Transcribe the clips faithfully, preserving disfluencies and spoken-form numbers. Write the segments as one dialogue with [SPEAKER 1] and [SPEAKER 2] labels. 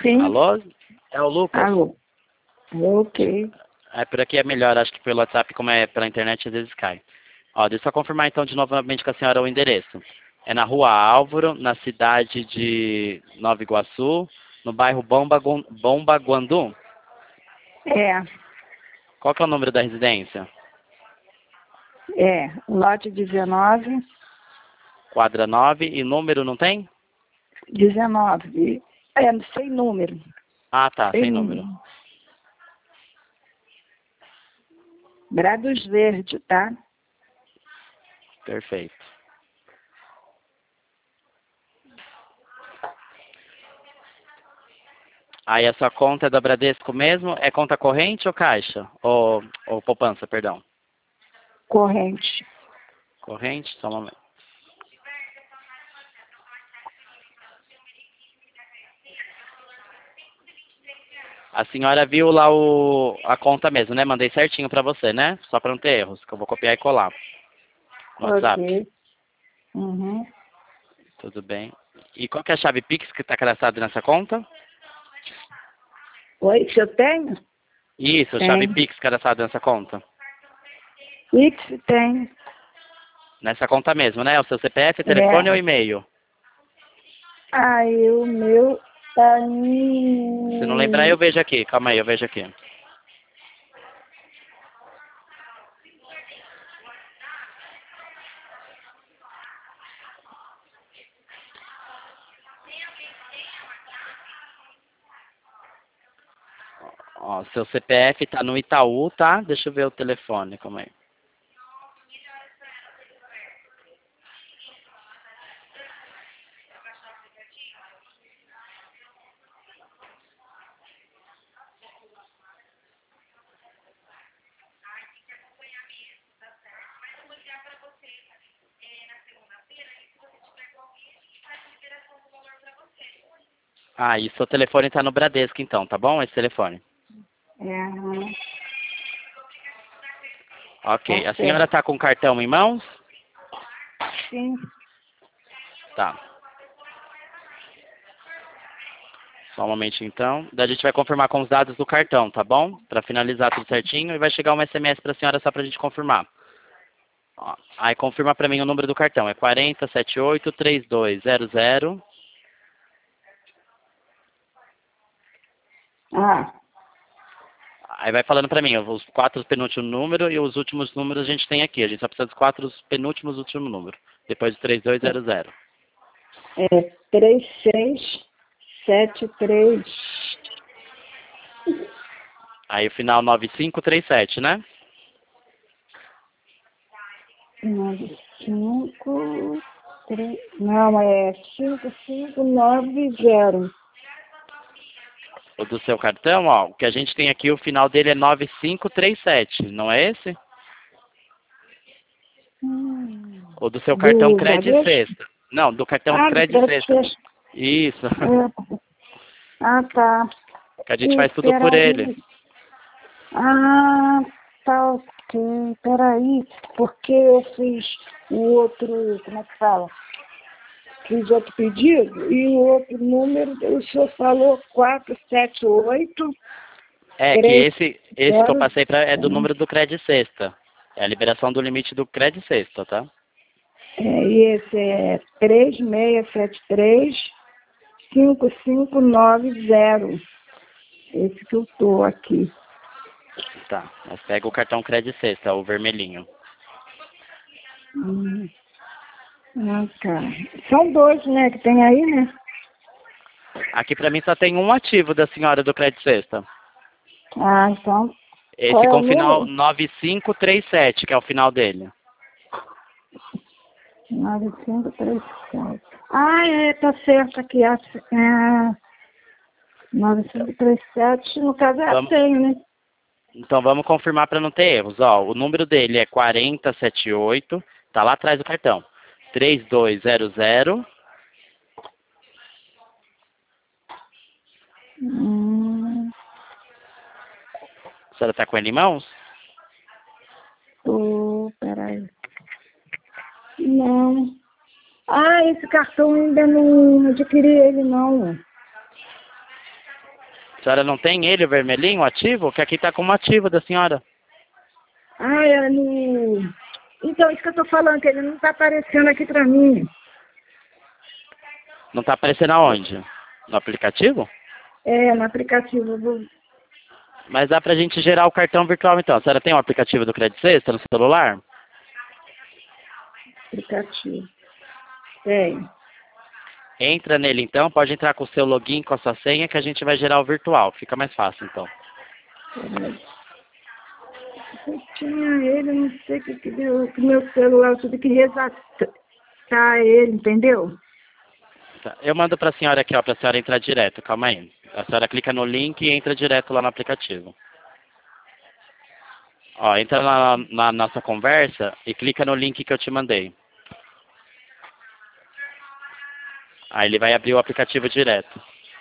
[SPEAKER 1] Sim.
[SPEAKER 2] Alô? É o Lucas?
[SPEAKER 1] Alô. Ok.
[SPEAKER 2] É, por aqui é melhor, acho que pelo WhatsApp, como é pela internet, às vezes cai. Ó, deixa eu só confirmar então de novamente com a senhora o endereço. É na Rua Álvaro, na cidade de Nova Iguaçu, no bairro Bombagu- Bombaguandu.
[SPEAKER 1] É,
[SPEAKER 2] Qual que é o número da residência?
[SPEAKER 1] é. Lote dezenove.
[SPEAKER 2] Quadra nove e número não tem?
[SPEAKER 1] dezenove. É, sem número.
[SPEAKER 2] Ah, tá,
[SPEAKER 1] Sem
[SPEAKER 2] sem
[SPEAKER 1] número.
[SPEAKER 2] número.
[SPEAKER 1] Brados Verde, tá?
[SPEAKER 2] Perfeito. Aí a sua conta é da Bradesco mesmo? É conta corrente ou caixa? Ou, ou poupança, perdão.
[SPEAKER 1] Corrente.
[SPEAKER 2] Corrente, só um momento. A senhora viu lá o, a conta mesmo, né? Mandei certinho pra você, né? Só pra não ter erros, que eu vou copiar e colar no WhatsApp.
[SPEAKER 1] Ok. Uhum.
[SPEAKER 2] Tudo bem. E qual que é a chave Pix que tá cadastrada nessa conta?
[SPEAKER 1] Oi, se eu tenho?
[SPEAKER 2] Isso, chave
[SPEAKER 1] Tem.
[SPEAKER 2] Pix cadastrada nessa conta.
[SPEAKER 1] Pix tem.
[SPEAKER 2] Nessa conta mesmo, né? O seu C P F, telefone ou
[SPEAKER 1] É.
[SPEAKER 2] e-mail?
[SPEAKER 1] Aí o meu tá
[SPEAKER 2] Se não lembrar, eu
[SPEAKER 1] em...
[SPEAKER 2] vejo aqui. Calma aí, eu vejo aqui. Ó, seu C P F tá no Itaú, tá? Deixa eu ver o telefone, calma aí. Ah, e seu telefone tá no Bradesco então, tá bom? Esse telefone.
[SPEAKER 1] É,
[SPEAKER 2] Ok.
[SPEAKER 1] tá
[SPEAKER 2] A senhora
[SPEAKER 1] certo.
[SPEAKER 2] tá com o cartão em mãos?
[SPEAKER 1] Sim.
[SPEAKER 2] Tá. Só um momentinho então. Daí a gente vai confirmar com os dados do cartão, tá bom? Pra finalizar tudo certinho e vai chegar um S M S pra senhora só pra gente confirmar. Ó, aí confirma pra mim o número do cartão. É quatro zero sete oito três dois zero zero.
[SPEAKER 1] Ah,
[SPEAKER 2] Aí vai falando pra mim os quatro penúltimos números e os últimos números a gente tem aqui. A gente só precisa dos quatro penúltimos últimos números. Depois do três dois zero zero.
[SPEAKER 1] é três seis sete três.
[SPEAKER 2] Aí o final nove cinco três sete, né?
[SPEAKER 1] nove cinco três. Não, é cinco cinco nove zero.
[SPEAKER 2] O do seu cartão, ó, o que a gente tem aqui, o final dele é nove cinco três sete, não é esse?
[SPEAKER 1] Hum.
[SPEAKER 2] O do seu cartão
[SPEAKER 1] Do
[SPEAKER 2] Credit
[SPEAKER 1] Bradesco?
[SPEAKER 2] Sexta. Não, do cartão
[SPEAKER 1] Ah, do
[SPEAKER 2] Credit Sexta.
[SPEAKER 1] Credit.
[SPEAKER 2] Isso.
[SPEAKER 1] É. Ah, tá.
[SPEAKER 2] Que a gente
[SPEAKER 1] E
[SPEAKER 2] faz tudo por ele.
[SPEAKER 1] peraí. Ah, tá ok. Peraí, porque eu fiz o outro, como é que fala? Fiz outro pedido e o outro número, o senhor falou quatro sete oito
[SPEAKER 2] É, que
[SPEAKER 1] três
[SPEAKER 2] esse, esse que eu
[SPEAKER 1] zero.
[SPEAKER 2] passei pra, é do número do Credit Sexta. É a liberação do limite do Credit Sexta, tá?
[SPEAKER 1] É, e esse é três seis sete três cinco cinco nove zero. Esse que eu tô aqui.
[SPEAKER 2] Tá, mas pega o cartão Credit Sexta, o vermelhinho.
[SPEAKER 1] Hum. Ah, tá. São dois, né, que tem aí, né?
[SPEAKER 2] Aqui pra mim só tem um ativo da senhora do Credit Sexta.
[SPEAKER 1] Ah, então, qual
[SPEAKER 2] Esse
[SPEAKER 1] é
[SPEAKER 2] com
[SPEAKER 1] o
[SPEAKER 2] o final
[SPEAKER 1] número?
[SPEAKER 2] nove cinco três sete, que é o final dele.
[SPEAKER 1] nove cinco três sete. Ah, é, tá certo aqui. É, nove cinco três sete, no caso é
[SPEAKER 2] Vamos,
[SPEAKER 1] assim, né?
[SPEAKER 2] então vamos confirmar para não ter erros. Ó, o número dele é quatro zero sete oito, tá lá atrás do cartão. três dois zero zero.
[SPEAKER 1] Hum,
[SPEAKER 2] A senhora tá com ele em mãos?
[SPEAKER 1] tô, peraí. Não. Ah, esse cartão ainda não adquiri ele, não.
[SPEAKER 2] senhora não tem ele, o vermelhinho, ativo? Que aqui tá como ativo da senhora.
[SPEAKER 1] Ah, é no... Então, isso que eu tô falando, que ele não tá aparecendo aqui pra mim.
[SPEAKER 2] Não tá aparecendo aonde? No aplicativo?
[SPEAKER 1] É, no aplicativo do
[SPEAKER 2] Mas dá pra gente gerar o cartão virtual então. A senhora tem o aplicativo do Credit Sexta no celular?
[SPEAKER 1] aplicativo. Tem.
[SPEAKER 2] Entra nele então, pode entrar com o seu login, com a sua senha, que a gente vai gerar o virtual. Fica mais fácil então.
[SPEAKER 1] Peraí. Eu tinha ele, não sei o que que deu com o meu celular, eu tive que resgatar ele, entendeu?
[SPEAKER 2] Tá. Eu mando pra senhora aqui, ó, pra senhora entrar direto. Calma aí. A senhora clica no link e entra direto lá no aplicativo. Ó, entra na, na nossa conversa e clica no link que eu te mandei. Aí ele vai abrir o aplicativo direto.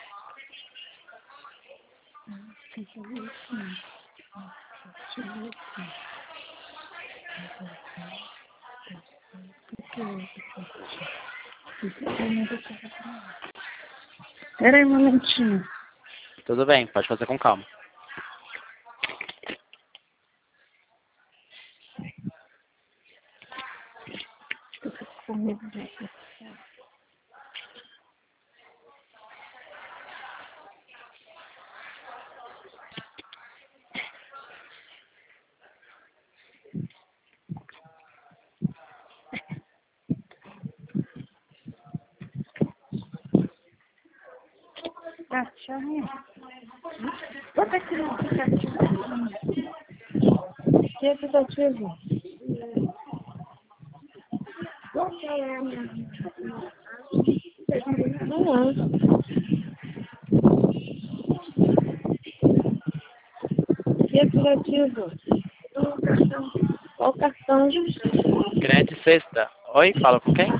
[SPEAKER 1] Peraí um momentinho.
[SPEAKER 2] Tudo bem, pode fazer com calma.
[SPEAKER 1] Cachorrinho. Bota aqui no aplicativo. Que aplicativo? Qual que é a minha? Não. Que aplicativo? O cartão. Qual cartão?
[SPEAKER 2] Credit Sexta. Oi, fala com quem?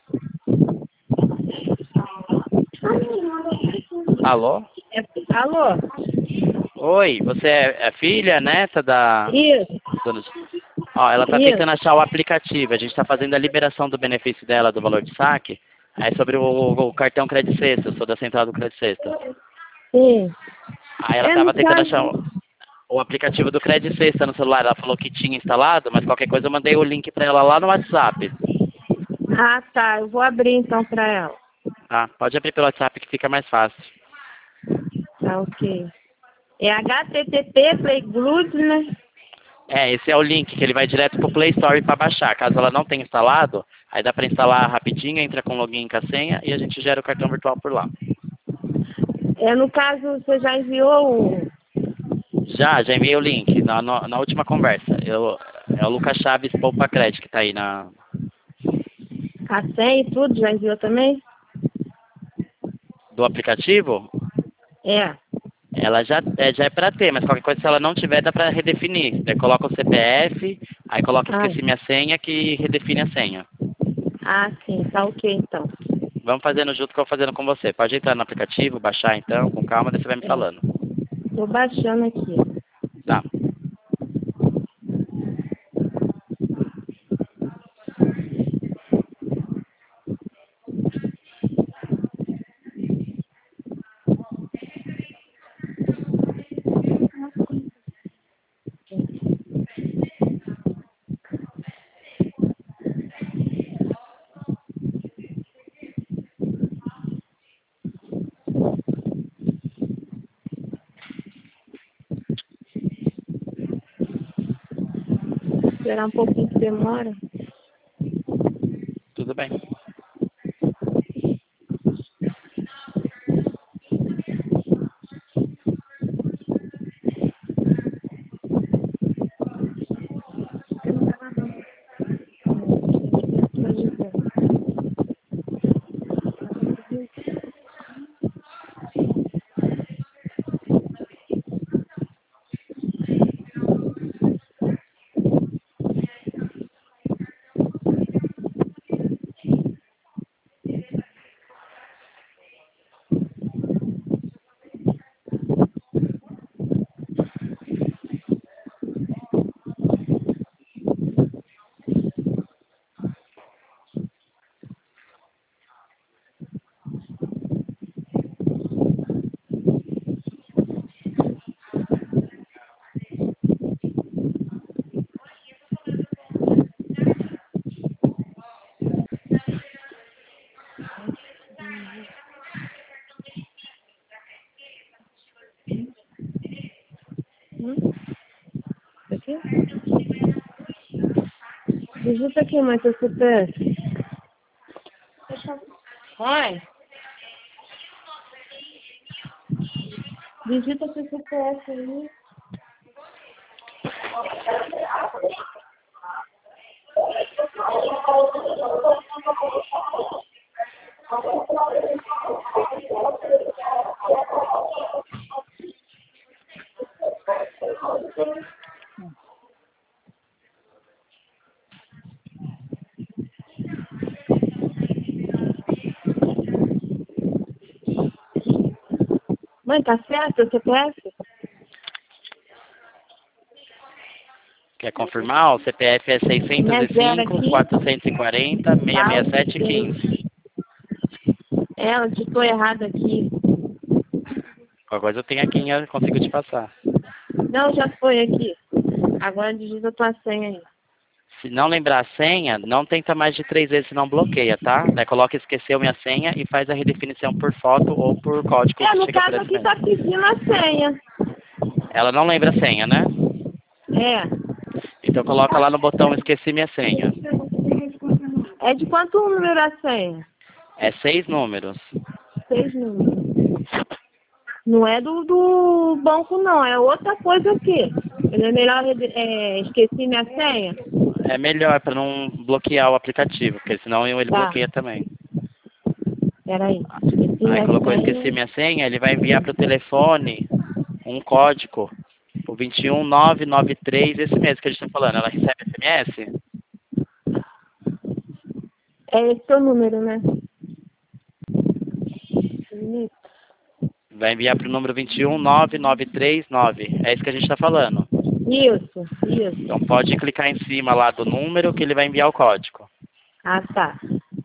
[SPEAKER 2] Alô?
[SPEAKER 1] É, alô?
[SPEAKER 2] Oi, você é, é filha, neta da...
[SPEAKER 1] Isso.
[SPEAKER 2] dona- Ó, ela tá
[SPEAKER 1] Isso.
[SPEAKER 2] tentando achar o aplicativo. A gente tá fazendo a liberação do benefício dela, do valor de saque. Aí sobre o, o cartão Credit Sexta, eu sou da central do Credit Sexta.
[SPEAKER 1] Sim.
[SPEAKER 2] Aí ela
[SPEAKER 1] É
[SPEAKER 2] tava
[SPEAKER 1] no
[SPEAKER 2] tentando
[SPEAKER 1] caso.
[SPEAKER 2] achar o, o aplicativo do Credit Sexta no celular. Ela falou que tinha instalado, mas qualquer coisa eu mandei o link pra ela lá no WhatsApp.
[SPEAKER 1] Ah, tá. Eu vou abrir então pra ela.
[SPEAKER 2] Tá? Pode abrir pelo WhatsApp que fica mais fácil.
[SPEAKER 1] Tá, ok. É H T T P Playgroup, né?
[SPEAKER 2] É, esse é o link que ele vai direto pro Play Store para baixar. Caso ela não tenha instalado, aí dá para instalar rapidinho, entra com login e com a senha e a gente gera o cartão virtual por lá.
[SPEAKER 1] É, no caso, você já enviou o...
[SPEAKER 2] Já, já enviei o link na, na, na última conversa. Eu, é o Lucas Chaves Poupa Credit que tá aí na...
[SPEAKER 1] a senha e tudo? Já enviou também?
[SPEAKER 2] do aplicativo.
[SPEAKER 1] É.
[SPEAKER 2] Ela já é, já é para ter, mas qualquer coisa se ela não tiver dá para redefinir. Daí coloca o C P F, aí coloca
[SPEAKER 1] Ah,
[SPEAKER 2] esqueci minha senha que redefine a senha.
[SPEAKER 1] ah, sim. Tá ok, então.
[SPEAKER 2] Vamos fazendo junto que eu vou fazendo com você. Pode entrar no aplicativo, baixar então, com calma, daí você vai me
[SPEAKER 1] É.
[SPEAKER 2] falando.
[SPEAKER 1] Tô baixando aqui.
[SPEAKER 2] Tá.
[SPEAKER 1] Esperar um pouquinho que demora.
[SPEAKER 2] Tudo bem.
[SPEAKER 3] Digita aqui, mãe, seu C P F. Mãe. Digita seu C P F aí. Mãe, tá certo o C P F?
[SPEAKER 2] Quer confirmar? O C P F é seiscentos e cinco, quatrocentos e quarenta, seiscentos e sessenta e sete, quinze.
[SPEAKER 3] É, ela digitou errado aqui.
[SPEAKER 2] Qualquer coisa eu tenho aqui, eu consigo te passar.
[SPEAKER 3] Não, já foi aqui. Agora digita a tua senha aí.
[SPEAKER 2] Se não lembrar a senha, não tenta mais de três vezes, senão bloqueia, tá? Daí coloca esqueceu minha senha e faz a redefinição por foto ou por código
[SPEAKER 3] É,
[SPEAKER 2] que
[SPEAKER 3] no
[SPEAKER 2] chega por
[SPEAKER 3] caso aqui
[SPEAKER 2] S M S.
[SPEAKER 3] tá pedindo a senha.
[SPEAKER 2] Ela não lembra a senha, né?
[SPEAKER 3] É.
[SPEAKER 2] Então coloca lá no botão esqueci minha senha.
[SPEAKER 3] É de quanto número a senha?
[SPEAKER 2] É seis números.
[SPEAKER 3] Seis números. Não é do, do banco, não. É outra coisa aqui. É melhor é, esqueci minha senha?
[SPEAKER 2] É melhor para não bloquear o aplicativo, porque senão ele
[SPEAKER 3] Tá.
[SPEAKER 2] bloqueia também.
[SPEAKER 3] Peraí. Esqueci
[SPEAKER 2] Aí
[SPEAKER 3] minha
[SPEAKER 2] colocou
[SPEAKER 3] senha.
[SPEAKER 2] esqueci minha senha, ele vai enviar para o telefone um código, o dois um nove nove três, esse mesmo que a gente está falando. Ela recebe S M S?
[SPEAKER 3] É esse seu número, né?
[SPEAKER 2] Vai enviar para o número dois um nove nove três nove. É isso que a gente está falando.
[SPEAKER 3] Isso, isso.
[SPEAKER 2] Então pode clicar em cima lá do número que ele vai enviar o código.
[SPEAKER 3] Ah, tá.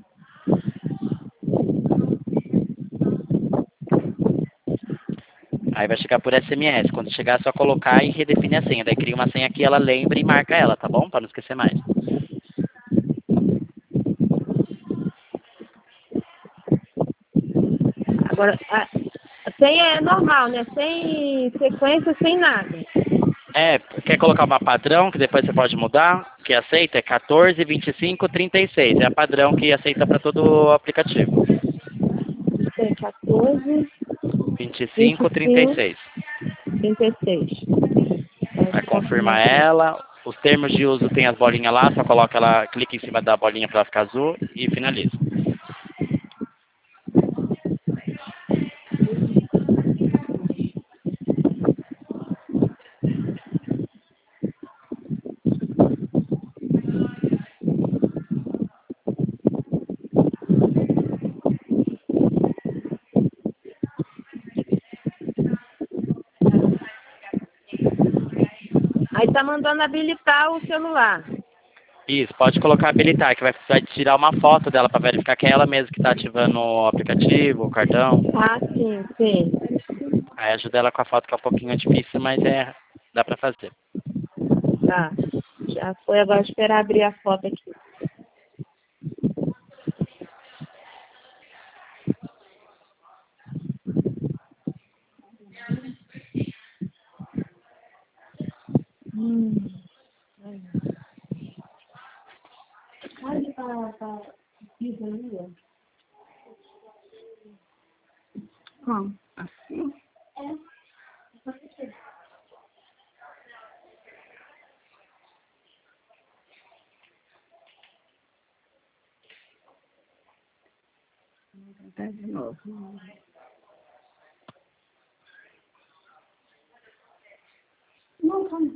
[SPEAKER 2] Aí vai chegar por S M S. Quando chegar é só colocar e redefinir a senha. Daí cria uma senha que ela lembre e marca ela, tá bom? Para não esquecer mais.
[SPEAKER 3] Agora, a, a senha é normal, né? Sem sequência, sem nada.
[SPEAKER 2] É, quer colocar uma padrão que depois você pode mudar? Que aceita é quatorze, vinte e cinco, trinta e seis. É a padrão que aceita para todo o aplicativo.
[SPEAKER 3] Tem quatorze,
[SPEAKER 2] vinte e
[SPEAKER 3] vinte
[SPEAKER 2] cinco,
[SPEAKER 3] e
[SPEAKER 2] trinta e
[SPEAKER 3] cinco,
[SPEAKER 2] seis.
[SPEAKER 3] trinta e seis.
[SPEAKER 2] Vai confirmar ela. Os termos de uso tem as bolinhas lá, só coloca ela, clica em cima da bolinha para ela ficar azul e finaliza.
[SPEAKER 3] Aí tá mandando habilitar o celular.
[SPEAKER 2] Isso, pode colocar habilitar, que vai, vai tirar uma foto dela para verificar que é ela mesma que está ativando o aplicativo, o cartão.
[SPEAKER 3] Ah, sim, sim.
[SPEAKER 2] Aí ajuda ela com a foto que é um pouquinho difícil, mas é, dá para fazer.
[SPEAKER 3] Tá. Já foi, agora esperar abrir a foto aqui. Hum. Olha pra, pra piso ali, ó.
[SPEAKER 1] Como? Assim? Vou tentar de novo. Não, calma.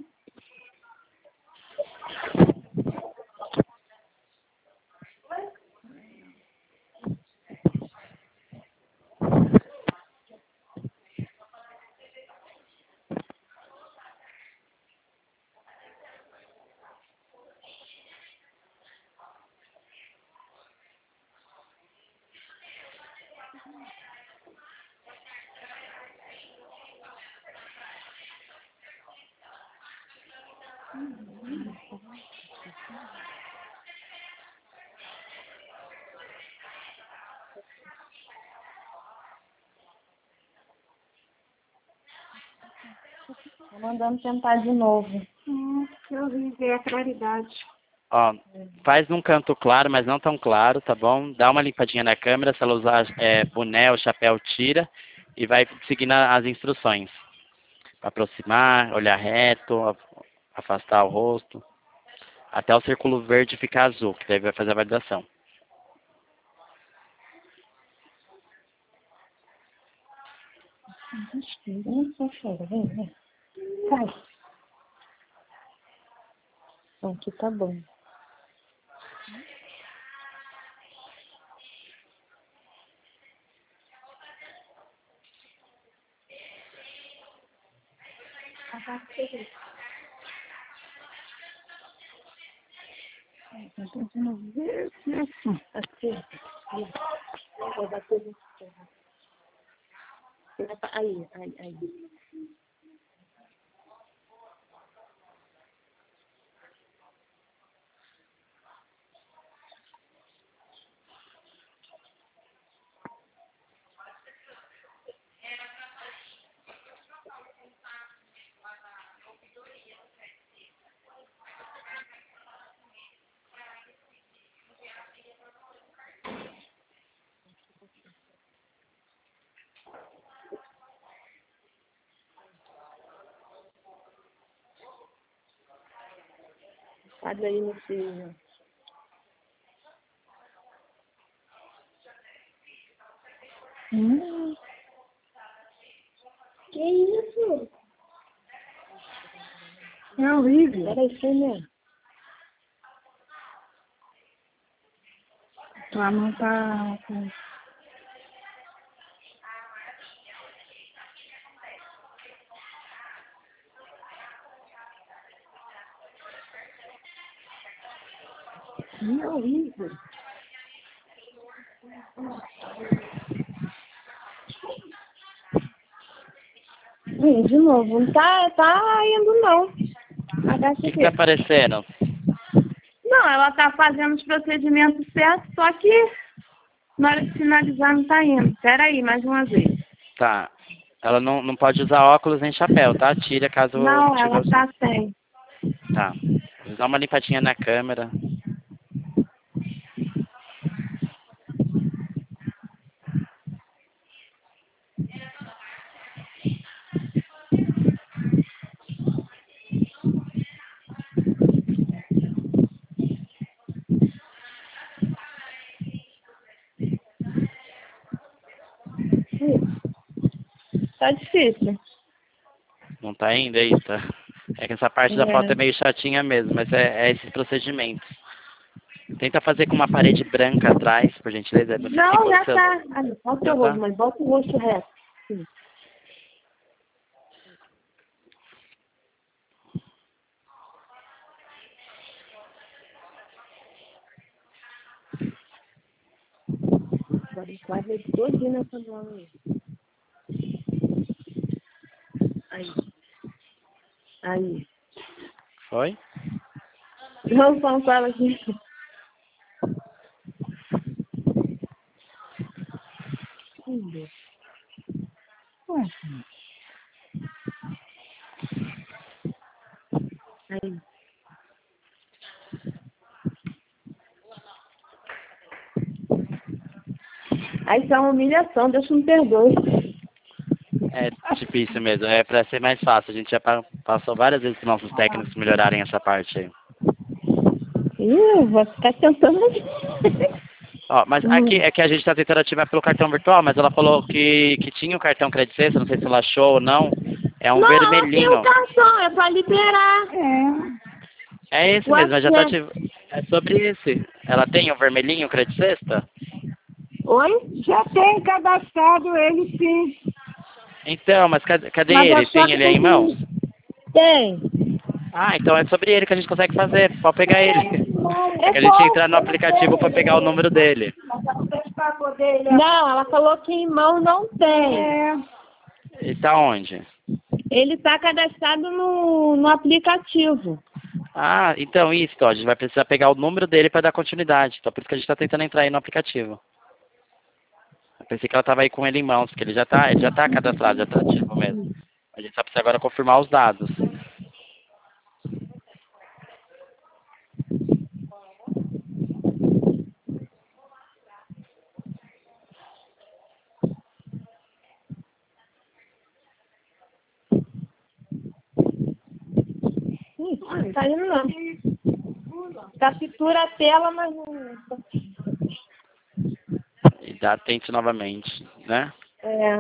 [SPEAKER 3] Tô mandando tentar de novo.
[SPEAKER 1] Hum, que horrível, é a claridade.
[SPEAKER 2] Ó, faz num canto claro, mas não tão claro, tá bom? Dá uma limpadinha na câmera, se ela usar é, boné ou chapéu, tira e vai seguindo as instruções. Aproximar, olhar reto, afastar o rosto, até o círculo verde ficar azul, que daí vai fazer a validação.
[SPEAKER 3] Vem, só chora, vem, vem. Sai. Aqui tá bom. Assim. Vai bater no chão. Aí, aí, aí. Olha aí no filho. Hum. Que isso? É horrível. Era isso mesmo. Tua mão tá... É horrível. Hum, de novo, não tá, tá indo não.
[SPEAKER 2] O que, que tá aparecendo?
[SPEAKER 3] Não, ela tá fazendo os procedimentos certos, só que na hora de finalizar não tá indo. Espera aí, mais uma vez.
[SPEAKER 2] Tá. Ela não, não pode usar óculos nem chapéu, tá? Tira caso...
[SPEAKER 3] Não, ela
[SPEAKER 2] tiver...
[SPEAKER 3] tá sem.
[SPEAKER 2] Tá. Dá uma limpadinha na câmera.
[SPEAKER 3] Tá difícil.
[SPEAKER 2] Não tá indo aí, tá? É que essa parte da
[SPEAKER 3] É.
[SPEAKER 2] foto é meio chatinha mesmo, mas é, é esses procedimentos. Tenta fazer com uma parede branca atrás, por gentileza. Você
[SPEAKER 3] Não,
[SPEAKER 2] ficou
[SPEAKER 3] já
[SPEAKER 2] seu-
[SPEAKER 3] tá. Ali, bota
[SPEAKER 2] Já
[SPEAKER 3] o rosto,
[SPEAKER 2] tá?
[SPEAKER 3] mas bota o rosto reto. Sim. Agora quase ele todinho nessa bola aí. Aí. Aí.
[SPEAKER 2] Foi?
[SPEAKER 3] Não, só fala aqui. Aí. Aí isso é uma humilhação, Deus me perdoe.
[SPEAKER 2] É difícil mesmo, é pra ser mais fácil. A gente já pa- passou várias vezes com nossos técnicos melhorarem essa parte aí.
[SPEAKER 3] Ih, vou ficar tentando.
[SPEAKER 2] Ó, mas aqui é que a gente tá tentando ativar pelo cartão virtual, mas ela falou que, que tinha o cartão Credit Sexta, não sei se ela achou ou não. É um
[SPEAKER 3] Não, ela tem
[SPEAKER 2] vermelhinho.
[SPEAKER 3] o cartão, é pra liberar.
[SPEAKER 1] É.
[SPEAKER 2] É esse
[SPEAKER 3] O
[SPEAKER 2] mesmo, já tá
[SPEAKER 3] acesso.
[SPEAKER 2] ativ... É sobre esse. Ela tem o vermelhinho Credit Sexta?
[SPEAKER 3] Oi?
[SPEAKER 1] Já tem cadastrado ele, sim.
[SPEAKER 2] Então, mas cadê, cadê
[SPEAKER 3] Mas
[SPEAKER 2] ele?
[SPEAKER 3] a sua
[SPEAKER 2] Tem ele aí em mãos?
[SPEAKER 3] Tem.
[SPEAKER 2] Ah, então é sobre ele que a gente consegue fazer. Pode pegar ele. É
[SPEAKER 3] É
[SPEAKER 2] que a gente
[SPEAKER 3] só-
[SPEAKER 2] entrar no aplicativo para pegar o número dele.
[SPEAKER 3] Não, ela falou que em mão não tem.
[SPEAKER 1] É.
[SPEAKER 2] Ele tá onde?
[SPEAKER 3] Ele tá cadastrado no, no aplicativo.
[SPEAKER 2] Ah, então isso, ó, a gente vai precisar pegar o número dele para dar continuidade. Então por isso que a gente está tentando entrar aí no aplicativo. Eu pensei que ela estava aí com ele em mãos, porque ele já está ele já tá cadastrado, já está ativo mesmo. A gente só precisa agora confirmar os dados.
[SPEAKER 3] Não tá indo não. Captura a tela, mas não...
[SPEAKER 2] E dá atente novamente, né?
[SPEAKER 3] É.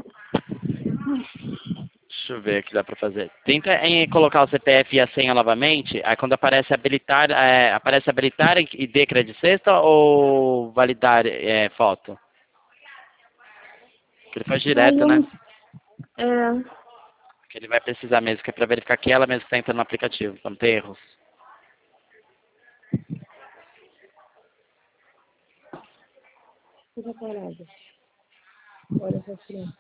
[SPEAKER 2] Deixa eu ver o que dá pra fazer. Tenta em colocar o C P F e a senha novamente, aí quando aparece habilitar, é, aparece habilitar e D crédito sexta ou validar é, foto? Que ele faz
[SPEAKER 3] Mas
[SPEAKER 2] direto,
[SPEAKER 3] eu...
[SPEAKER 2] né?
[SPEAKER 3] É.
[SPEAKER 2] Que ele vai precisar mesmo, que é pra verificar que ela mesmo que tá entrando no aplicativo, pra não ter erros.
[SPEAKER 3] Fica parada. Olha essa criança.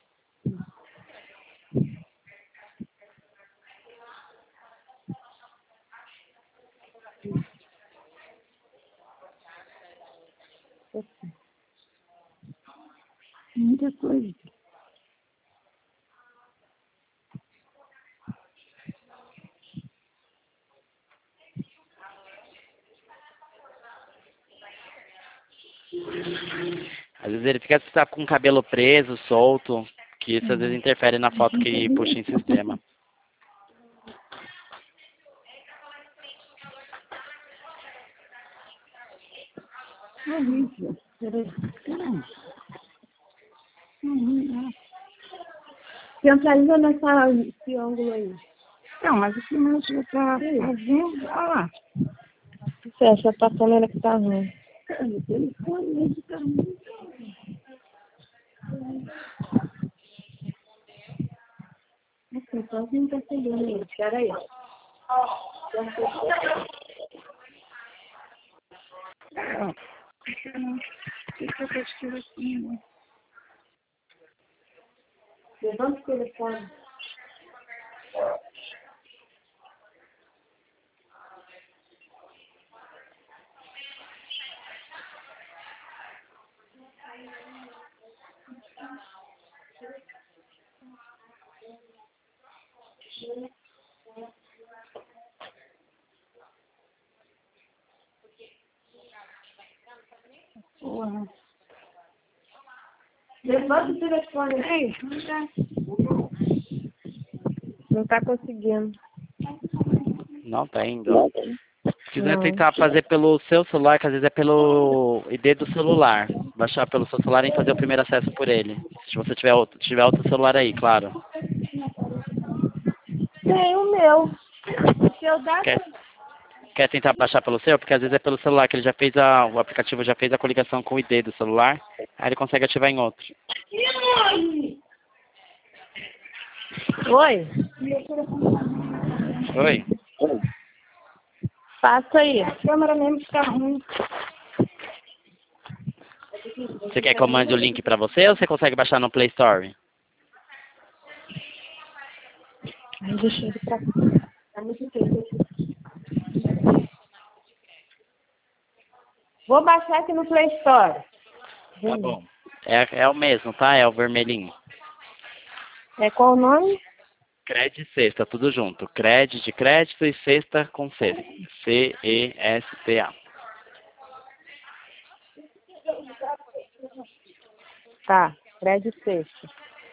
[SPEAKER 1] Muita coisa.
[SPEAKER 2] Às vezes ele fica tá com o cabelo preso, solto, que isso às vezes interfere na foto que puxa em sistema.
[SPEAKER 1] Horrível. Peraí. Caramba. Uhum.
[SPEAKER 3] Centraliza nessa, esse ângulo aí.
[SPEAKER 1] Não, mas o que nós já está fazendo, olha lá.
[SPEAKER 3] Fecha a tua câmera que tá ruim.
[SPEAKER 1] Cara, o telefone ele tá muito...
[SPEAKER 3] Assim, só que não tá pegando aí. Espera aí.
[SPEAKER 1] Não, fica não. Fica com as tiracinhas.
[SPEAKER 3] Levanta o telefone.
[SPEAKER 1] Porra.
[SPEAKER 3] Levanta o telefone.
[SPEAKER 1] Ei, não dá.
[SPEAKER 3] Não tá conseguindo.
[SPEAKER 2] Não tá indo. Se quiser
[SPEAKER 3] Não.
[SPEAKER 2] tentar fazer pelo seu celular, que às vezes é pelo I D do celular. Baixar pelo seu celular e fazer o primeiro acesso por ele. Se você tiver outro, tiver outro celular aí, claro.
[SPEAKER 3] Tem o meu. Se eu dar...
[SPEAKER 2] Quer, quer tentar baixar pelo seu? Porque às vezes é pelo celular, que ele já fez a. O aplicativo já fez a coligação com o I D do celular. Aí ele consegue ativar em outro.
[SPEAKER 3] Oi?
[SPEAKER 2] Oi?
[SPEAKER 3] Passa aí.
[SPEAKER 1] A câmera mesmo está ruim.
[SPEAKER 2] Você quer que eu mande o link pra você ou você consegue baixar no Play Store?
[SPEAKER 3] Deixa ele pra cá. Tá muito feio. Vou baixar aqui no Play Store.
[SPEAKER 2] Tá bom. É, é o mesmo, tá? É o vermelhinho.
[SPEAKER 3] É qual o nome?
[SPEAKER 2] Cred Sexta, tudo junto. Cred de crédito e Sexta com C. C E S T A.
[SPEAKER 3] Tá, Cred Sexta.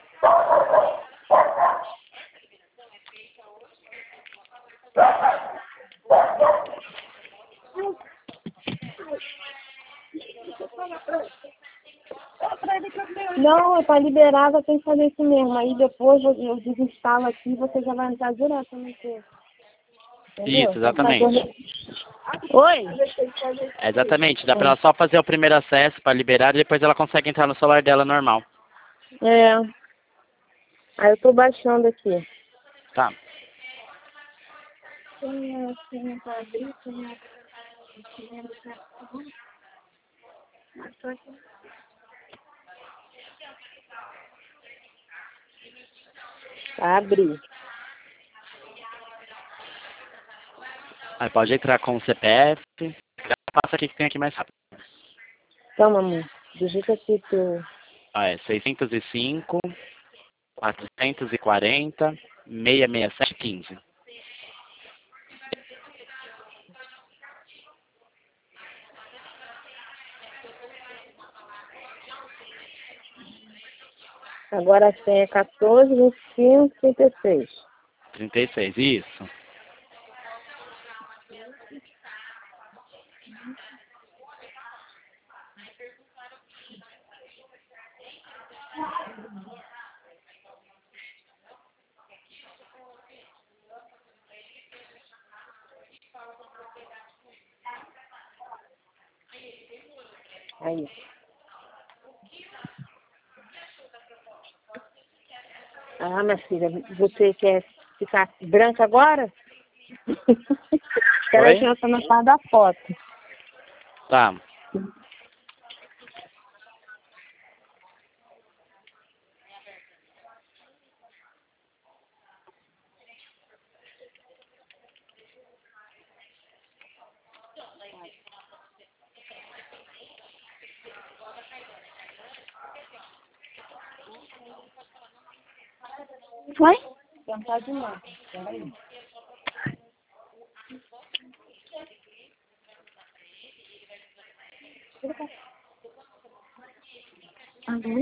[SPEAKER 3] Não, para liberar você tem que fazer isso mesmo. Aí depois eu eu desinstalo aqui e você já vai entrar direto no teu. Entendeu?
[SPEAKER 2] Isso, exatamente.
[SPEAKER 3] Oi?
[SPEAKER 2] É, exatamente. Dá pra ela só fazer o primeiro acesso pra liberar e depois ela consegue entrar no celular dela normal.
[SPEAKER 3] É. Aí eu tô baixando aqui.
[SPEAKER 2] Tá.
[SPEAKER 1] Tem a senha para abrir, tem a...
[SPEAKER 3] Tá, abri.
[SPEAKER 2] Aí pode entrar com o C P F. Passa aqui que tem aqui mais rápido.
[SPEAKER 3] Então, amor, digita aqui teu...
[SPEAKER 2] Ah, é seiscentos e cinco, quatrocentos e quarenta, seiscentos e sessenta e sete, quinze.
[SPEAKER 3] Agora a senha é quatorze, vinte e cinco, trinta e seis.
[SPEAKER 2] trinta e seis, isso.
[SPEAKER 3] Aí. Ah, minha filha, você quer ficar branca agora? Quero
[SPEAKER 2] Oi?
[SPEAKER 3] a criança na cara da foto.
[SPEAKER 2] Tá.
[SPEAKER 3] Foi? Tentar de novo. Peraí. Uhum.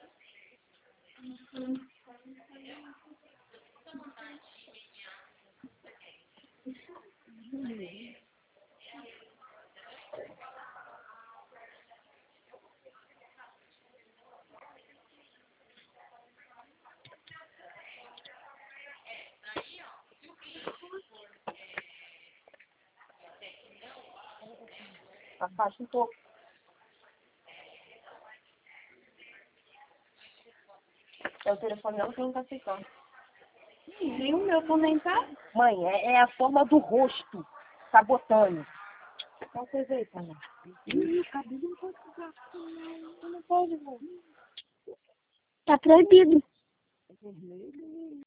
[SPEAKER 3] Abaixa um pouco. É o telefone dela que não tá aceitando. Nem o meu também tá. Mãe, é, é a forma do rosto sabotando. Qual coisa aí, Tânia? Ih, cabelo não pode usar. Não, não pode, vô. Tá proibido. Vermelho.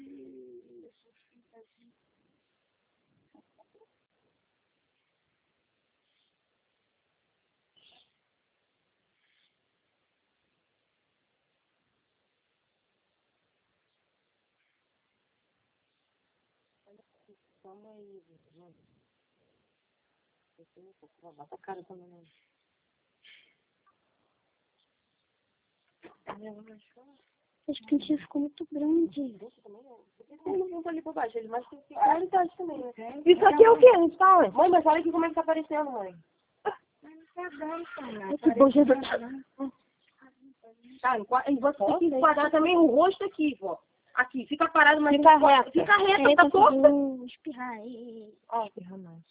[SPEAKER 3] Calma aí, vô. Bota a cara também, né? Acho que o dia ficou muito grande. Eu não vou ali pra baixo, ele mais tem claridade também, né? Isso aqui é o quê? Não fala? Mãe, mas olha aqui como é que tá aparecendo, mãe. Esse bojo do... Tá, e você tem que enquadrar também o rosto aqui, ó. Aqui, fica parado, mas... Fica reto. Fica reto, tá torta. Espirrar aí. Ó, espirrar mais.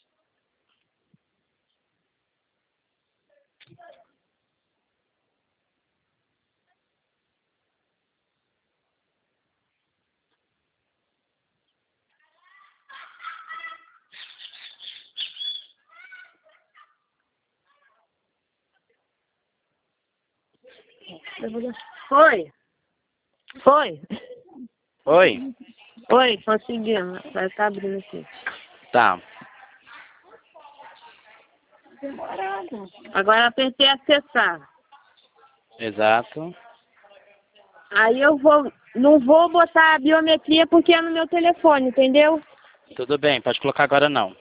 [SPEAKER 3] Foi. Foi.
[SPEAKER 2] Oi?
[SPEAKER 3] Oi, conseguimos. Vai estar abrindo aqui.
[SPEAKER 2] Tá.
[SPEAKER 3] Agora apertei acessar.
[SPEAKER 2] Exato.
[SPEAKER 3] Aí eu vou, não vou botar a biometria porque é no meu telefone, entendeu?
[SPEAKER 2] Tudo bem, pode colocar agora não.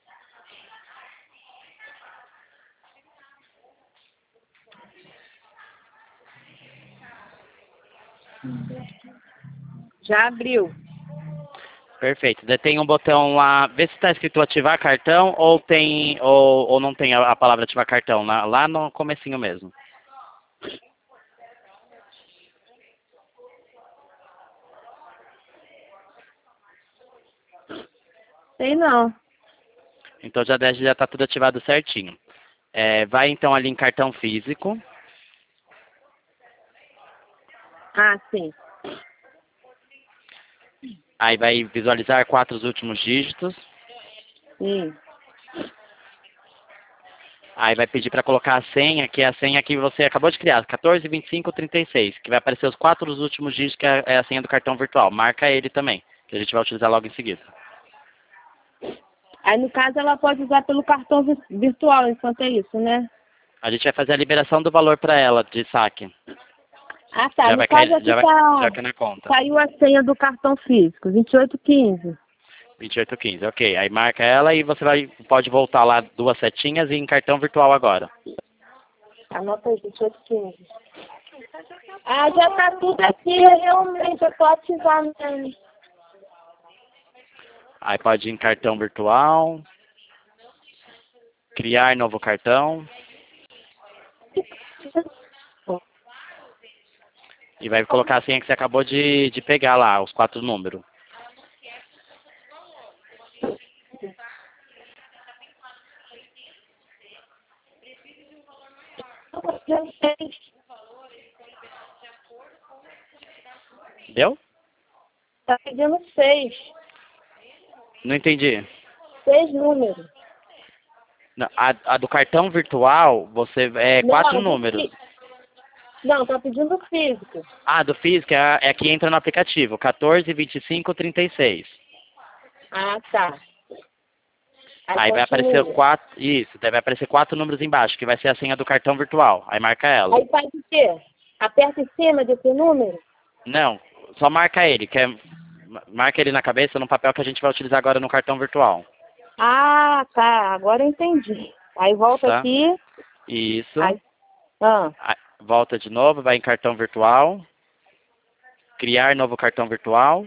[SPEAKER 3] Já abriu.
[SPEAKER 2] Perfeito. Daí tem um botão lá, vê se está escrito ativar cartão ou tem ou, ou não tem a, a palavra ativar cartão, lá, lá no comecinho mesmo.
[SPEAKER 3] Sei não.
[SPEAKER 2] Então já deve já está tudo ativado certinho. É, vai então ali em cartão físico.
[SPEAKER 3] Ah, sim.
[SPEAKER 2] Aí vai visualizar quatro os últimos dígitos.
[SPEAKER 3] Sim.
[SPEAKER 2] Aí vai pedir para colocar a senha, que é a senha que você acabou de criar, quatorze, vinte e cinco, trinta e seis, que vai aparecer os quatro os últimos dígitos, que é é a senha do cartão virtual. Marca ele também, que a gente vai utilizar logo em seguida.
[SPEAKER 3] Aí no caso ela pode usar pelo cartão vi- virtual enquanto é isso, né?
[SPEAKER 2] A gente vai fazer a liberação do valor para ela de saque.
[SPEAKER 3] Ah tá,
[SPEAKER 2] Já
[SPEAKER 3] no
[SPEAKER 2] vai
[SPEAKER 3] caso
[SPEAKER 2] cair,
[SPEAKER 3] aqui
[SPEAKER 2] já vai,
[SPEAKER 3] tá,
[SPEAKER 2] já cai na conta.
[SPEAKER 3] caiu a senha do cartão físico, vinte e oito quinze.
[SPEAKER 2] vinte e oito quinze, ok. Aí marca ela e você vai, pode voltar lá duas setinhas e em cartão virtual agora.
[SPEAKER 3] Anota aí, vinte e oito quinze. Ah, já tá tudo aqui, realmente, eu tô ativando ele.
[SPEAKER 2] Aí pode ir em cartão virtual. Criar novo cartão. E vai colocar a senha que você acabou de, de pegar lá, os quatro números.
[SPEAKER 3] pedindo seis.
[SPEAKER 2] Deu?
[SPEAKER 3] Tá pedindo seis.
[SPEAKER 2] Não entendi.
[SPEAKER 3] Seis números.
[SPEAKER 2] Não, A, a do cartão virtual, você é
[SPEAKER 3] Não,
[SPEAKER 2] quatro
[SPEAKER 3] do
[SPEAKER 2] números.
[SPEAKER 3] fí- Não, tá pedindo físico.
[SPEAKER 2] Ah, do físico é, a- é a que entra no aplicativo. quatorze, vinte e cinco, trinta e seis.
[SPEAKER 3] Ah, tá.
[SPEAKER 2] Aí vai
[SPEAKER 3] continua.
[SPEAKER 2] aparecer quatro. Isso, daí vai aparecer quatro números embaixo, que vai ser a senha do cartão virtual. Aí marca ela.
[SPEAKER 3] Aí faz o quê? Aperta em cima desse número?
[SPEAKER 2] Não, só marca ele, que é, marca ele na cabeça no papel que a gente vai utilizar agora no cartão virtual.
[SPEAKER 3] Ah, tá. Agora eu entendi. Aí volta
[SPEAKER 2] Tá.
[SPEAKER 3] aqui.
[SPEAKER 2] Isso.
[SPEAKER 3] Aí... Ah,
[SPEAKER 2] Aí volta de novo, vai em cartão virtual. Criar novo cartão virtual.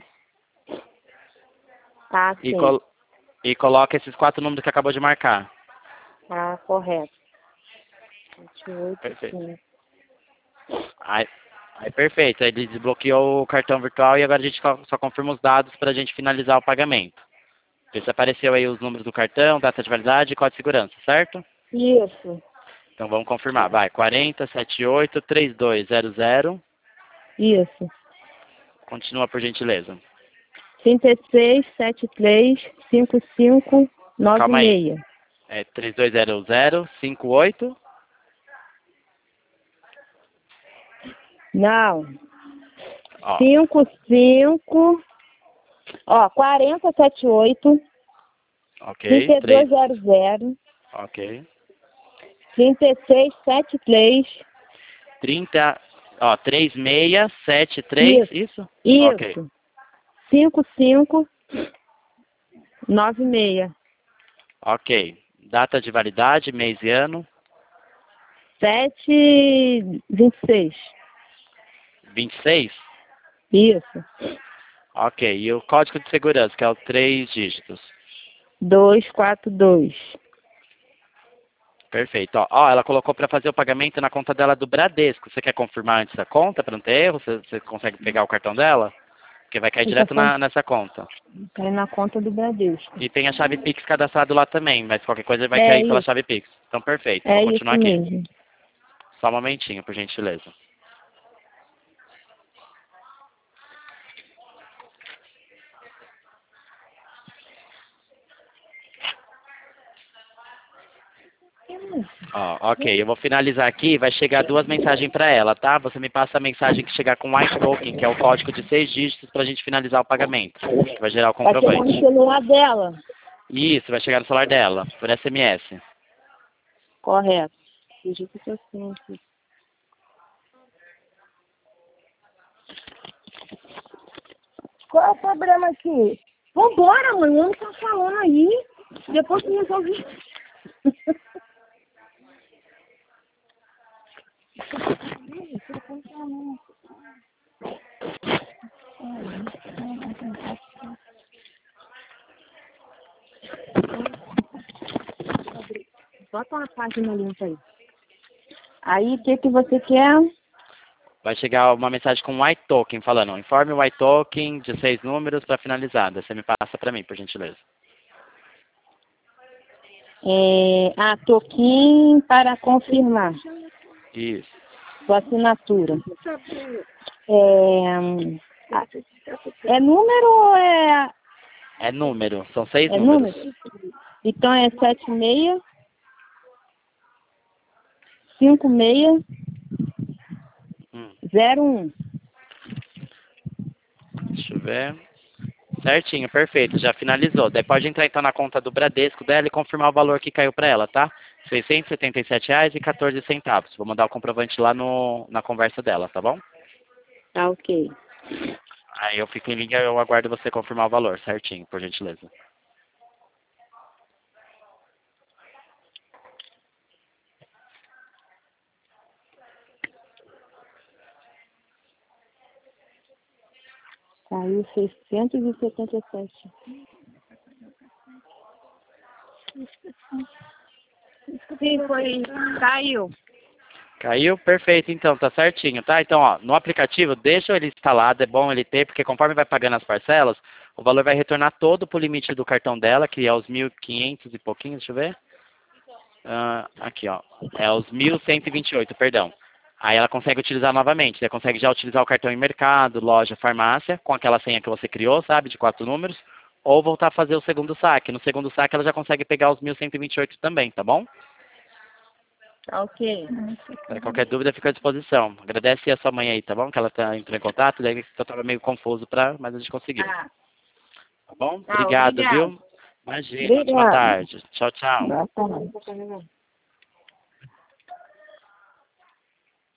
[SPEAKER 3] tá,
[SPEAKER 2] E,
[SPEAKER 3] sim.
[SPEAKER 2] col e coloca esses quatro números que acabou de marcar.
[SPEAKER 3] Ah, correto. vinte e oito,
[SPEAKER 2] Perfeito.
[SPEAKER 3] sim.
[SPEAKER 2] Aí, aí perfeito, aí ele desbloqueou o cartão virtual e agora a gente só, só confirma os dados para a gente finalizar o pagamento. Vê se apareceu aí os números do cartão, data de validade e código de segurança, certo?
[SPEAKER 3] Isso.
[SPEAKER 2] Então vamos confirmar, vai, quarenta, setenta e oito, trinta e dois zero zero,
[SPEAKER 3] Isso.
[SPEAKER 2] continua por gentileza.
[SPEAKER 3] trinta e seis, setenta e três, cinquenta e cinco,
[SPEAKER 2] Calma aí.
[SPEAKER 3] noventa e seis.
[SPEAKER 2] É trinta e dois zero zero, cinquenta e oito,
[SPEAKER 3] Não.
[SPEAKER 2] ó,
[SPEAKER 3] cinco, cinco. Ó, quarenta, setenta e oito,
[SPEAKER 2] ok,
[SPEAKER 3] trinta e dois
[SPEAKER 2] três,
[SPEAKER 3] zero zero,
[SPEAKER 2] ok,
[SPEAKER 3] trinta e seis, setenta e três.
[SPEAKER 2] trinta, ó, trinta e seis, setenta e três, isso? Ok,
[SPEAKER 3] Isso. cinquenta e cinco, noventa e seis.
[SPEAKER 2] ok. Data de validade, mês e ano,
[SPEAKER 3] sete, vinte e seis.
[SPEAKER 2] vinte e seis?
[SPEAKER 3] Isso.
[SPEAKER 2] Ok, e o código de segurança, que é o três dígitos.
[SPEAKER 3] duzentos e quarenta e dois.
[SPEAKER 2] Perfeito. Ó, ó, ela colocou para fazer o pagamento na conta dela do Bradesco. Você quer confirmar antes da conta, para não ter erro? Você, você consegue pegar o cartão dela? Porque vai cair
[SPEAKER 3] Fica
[SPEAKER 2] direto
[SPEAKER 3] com-
[SPEAKER 2] na, nessa conta.
[SPEAKER 3] Cai na conta do Bradesco.
[SPEAKER 2] E tem a chave Pix cadastrado lá também, mas qualquer coisa vai
[SPEAKER 3] É
[SPEAKER 2] cair pela
[SPEAKER 3] isso.
[SPEAKER 2] chave Pix. Então, perfeito.
[SPEAKER 3] É
[SPEAKER 2] Vou
[SPEAKER 3] isso
[SPEAKER 2] continuar aqui.
[SPEAKER 3] mesmo.
[SPEAKER 2] Só um momentinho, por gentileza. Ó, ok, eu vou finalizar aqui, vai chegar duas mensagens para ela, tá? Você me passa a mensagem que chegar com White Token, que é o código de seis dígitos para a gente finalizar o pagamento, que vai gerar o
[SPEAKER 3] Vai chegar no
[SPEAKER 2] comprovante.
[SPEAKER 3] celular dela.
[SPEAKER 2] Isso, vai chegar no celular dela, por S M S.
[SPEAKER 3] Correto. Digita o seu sim aqui. Qual é o problema aqui? Vambora, mãe. O homem tá falando aí. Depois que resolve. Bota uma página limpa aí. Aí, o que que você quer?
[SPEAKER 2] Vai chegar uma mensagem com White Token, falando, informe o White Token de seis números para finalizar. Daí você me passa para mim, por gentileza.
[SPEAKER 3] É, a toquinho para confirmar
[SPEAKER 2] Isso.
[SPEAKER 3] sua assinatura. É, é número ou é,
[SPEAKER 2] É número, são seis
[SPEAKER 3] é
[SPEAKER 2] números.
[SPEAKER 3] número? Então é sete seis, cinco seis,
[SPEAKER 2] Hum,
[SPEAKER 3] zero um.
[SPEAKER 2] deixa eu ver. Certinho, perfeito, já finalizou. Daí pode entrar então na conta do Bradesco dela e confirmar o valor que caiu para ela, tá? seiscentos e setenta e sete reais e quatorze centavos. Vou mandar o comprovante lá no, na conversa dela, tá bom?
[SPEAKER 3] Tá ok.
[SPEAKER 2] Aí eu fico em linha e eu aguardo você confirmar o valor, certinho, por gentileza.
[SPEAKER 3] Caiu seiscentos e setenta e sete. Sim, foi. Caiu.
[SPEAKER 2] Caiu? Perfeito, então, tá certinho, tá? Então, ó, no aplicativo, deixa ele instalado, é bom ele ter, porque conforme vai pagando as parcelas, o valor vai retornar todo pro limite do cartão dela, que é os mil e quinhentos e pouquinho, deixa eu ver. Ah, aqui, ó. É os mil cento e vinte e oito, perdão. Aí ela consegue utilizar novamente. Ela consegue já utilizar o cartão em mercado, loja, farmácia, com aquela senha que você criou, sabe, de quatro números. Ou voltar a fazer o segundo saque. No segundo saque ela já consegue pegar os mil cento e vinte e oito também, tá bom?
[SPEAKER 3] Ok.
[SPEAKER 2] Para qualquer dúvida, fica à disposição. Agradece a sua mãe aí, tá bom? Que ela tá, entrou em contato, daí que eu tava meio confuso, pra, mas a gente conseguiu.
[SPEAKER 3] Ah,
[SPEAKER 2] Tá bom?
[SPEAKER 3] tá,
[SPEAKER 2] Obrigado,
[SPEAKER 3] obrigado.
[SPEAKER 2] viu? Imagina. Ótima
[SPEAKER 1] Obrigada.
[SPEAKER 2] tarde. Tchau, tchau.
[SPEAKER 1] Boa tarde.